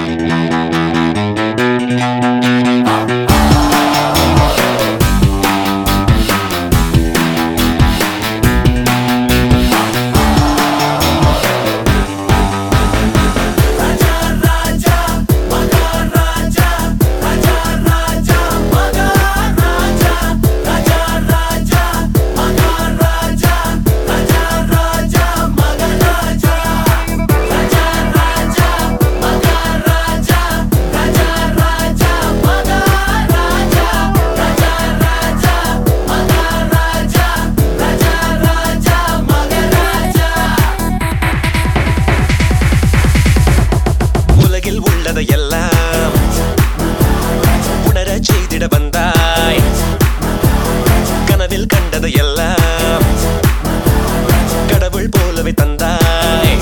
எல்லாம் உணர செய்திட வந்தாய் கனவில் கண்டது எல்லாம் கடவுள் போலவே தந்தாய்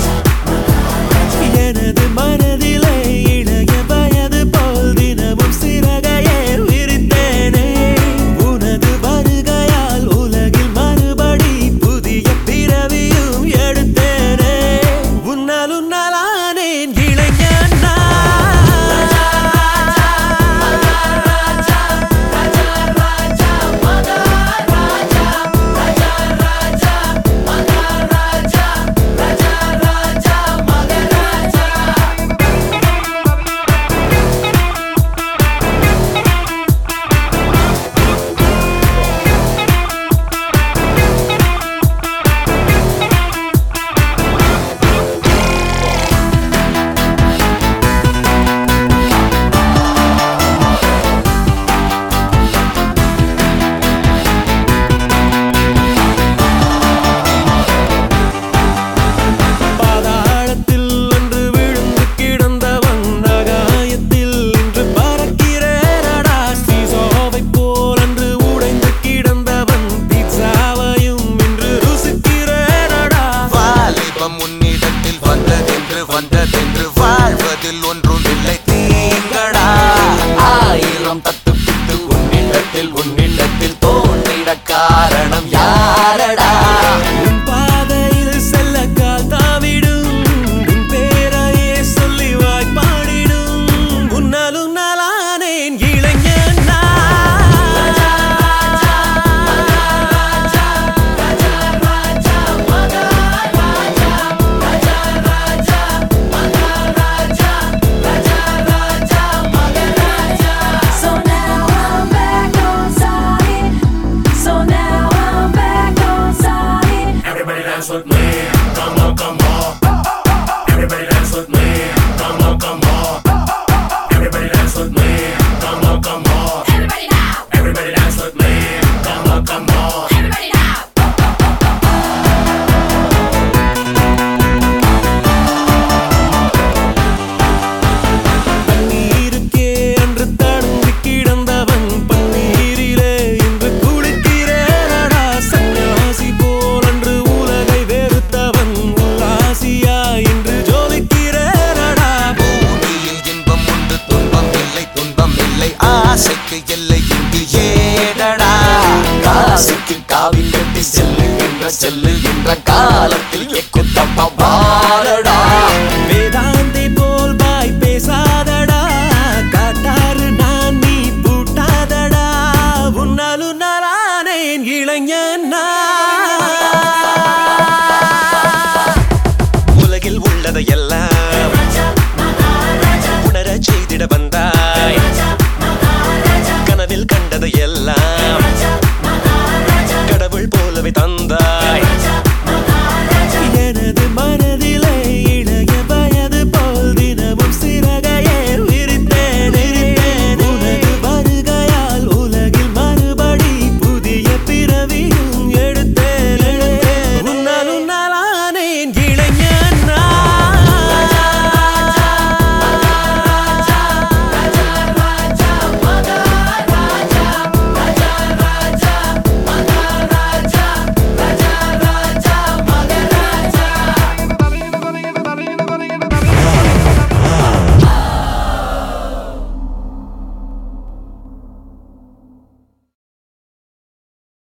எனது மனதிலே இளைய வயது போல் தினமும் சிறகையே விரித்தேனே உனது வருகையால் உலகில் மறுபடி புதிய பிறவியும் எடுத்தேனே உன்னால் உன்னாலானேன் இளைஞன் வந்ததென்று வாழ்வதில் ஒன்றும் இல்லை தீங்கடா ஆயிரம் தட்டு பிட்டு உன்னிடத்தில் தோன்றிட காரணம் யாரடா உன் பாதையில் செல்ல கால் தாவிடும் உன் பேரையே சொல்லி வாய்ப்பாடிடும் உன்னாலும் நாளானேன் இளைஞன் with me, come on, come on. Everybody dance with me, come on, come on. Everybody dance with me, come on, come on. Everybody now. Everybody dance with me, come on, come on. Everybody now. பன்னீருக்கே அன்று தடுங்கி கிடந்தவன் பன்னீரிலே இன்று குளிக்கிறேனடா சன்னியாசி போல் அன்று உலகை வெறுத்தவன் உல்லாசியா இன்று ஜொலிக்கிறேனடா பூமியில் இன்பம் உண்டு துன்பம் இல்லை ஆசைக்கு எல்லை இங்கு ஏடடா காசுக்கு காவி கட்டி செல்லுகின்ற காலத்தில் எக்குத்தப்ப பாரடா